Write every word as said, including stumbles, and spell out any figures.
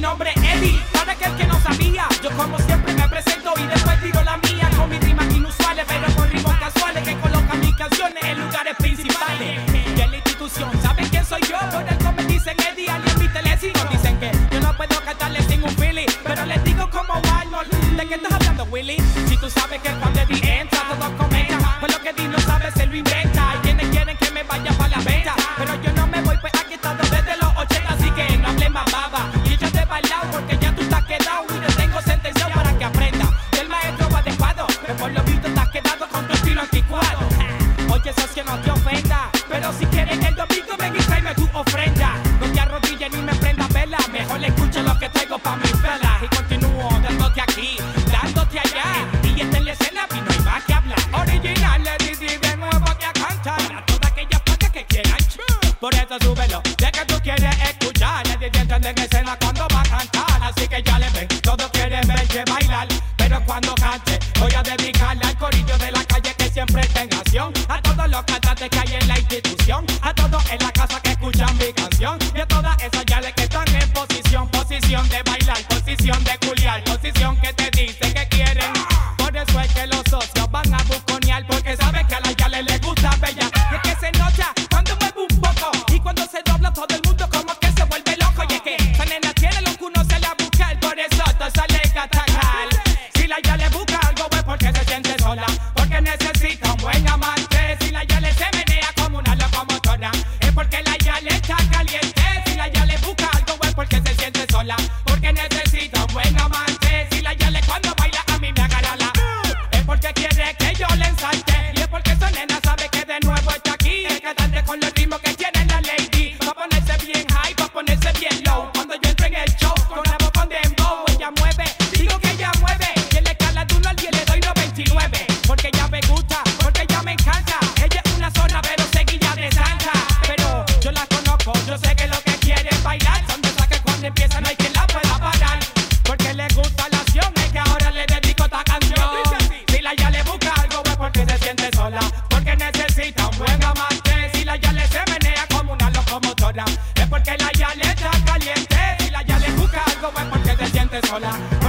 nombre es Eddie. Para aquel que no sabía, yo como siempre me presento y después digo la mía. Con mis rimas inusuales, pero con ritmos casuales que colocan mis canciones en lugares principales. Y en la institución, ¿saben quién soy yo? Por eso me dicen Eddie, alguien mi teléfono. Dicen que yo no puedo cantarles sin un Philly, pero les digo como Walmart. ¿De qué estás hablando, Willy? Si tú sabes que cuando Eddie entra, todos comentan. Pues lo que Eddie no sabe se lo inventa. Y quienes quieren que me vaya para la venta, pero yo no me voy, pues aquí he estado desde los ochenta, así que no hables más baba. Y yo te he bailado porque ya tú estás quedado y te tengo sentenciado para que aprenda. Y el maestro va adecuado, que por lo visto estás quedado con tu estilo anticuado. Oye, socio, no te ofenda, pero si quieres el domingo ven y tráeme tu ofrenda. No te arrodilles ni me prenda vela, mejor escucha lo que traigo pa' mis velas. Y continúo dándote aquí, dándote allá, y esta en la escena y no hay más que hablar. Original, Eddie D de nuevo aquí a cantar para todas aquellas placas que quieran. Por eso súbelo, de que tú quieres escuchar. Eddie D entra en escena cuando va a cantar, así que ya le ven, todos quieren verte bailar. Pero cuando cante, voy a dedicarle al corillo de la calle que siempre está en acción. A todos los cantantes que hay en la institución, a todos en la casa que escuchan mi canción, y a todas esas yales que están en posición, posición de bailar, posición de culiar, posición que te dice que quieren. Por eso es que los socios van a buconear, porque saben que a las yales les gusta bella. Y es que se nota cuando mueve un poco, y cuando se dobla todo el mundo como que se vuelve loco. Y es que esa nena tiene lo que uno se la busca, por eso todo sale catacal. Si la yale busca algo es porque se siente sola, porque necesita un buen amante. Si la yale se menea como una locomotora, es porque la yale está caliente. Si la yale busca algo es porque se siente sola, porque necesita un buen amante. Si la yale cuando baila a mí me agarra la, es porque quiere que yo le ensalte. Y es porque esa nena sabe que de nuevo está aquí, el cantante con los ritmos que tiene la lady. Va a ponerse bien high, va a ponerse bien low. Cuando yo entro en el show, con la voz con dembow, ella mueve, digo que ella mueve. Y en la escala de uno al diez le doy noventa y nueve, porque ella me gusta, porque ella me encanta. Ella es una zona pero seguida de santa, pero yo la conozco, yo sé que lo que quiere es bailar. Son de esas que cuando empiezan no hay quien la pueda parar, porque le gusta la acción, es que ahora le dedico esta canción. Si la ya le busca algo es porque se siente sola, porque necesita un buen amante. Si la ya le se menea como una locomotora, es porque la ya le está caliente. Si la ya le busca algo es porque se siente sola,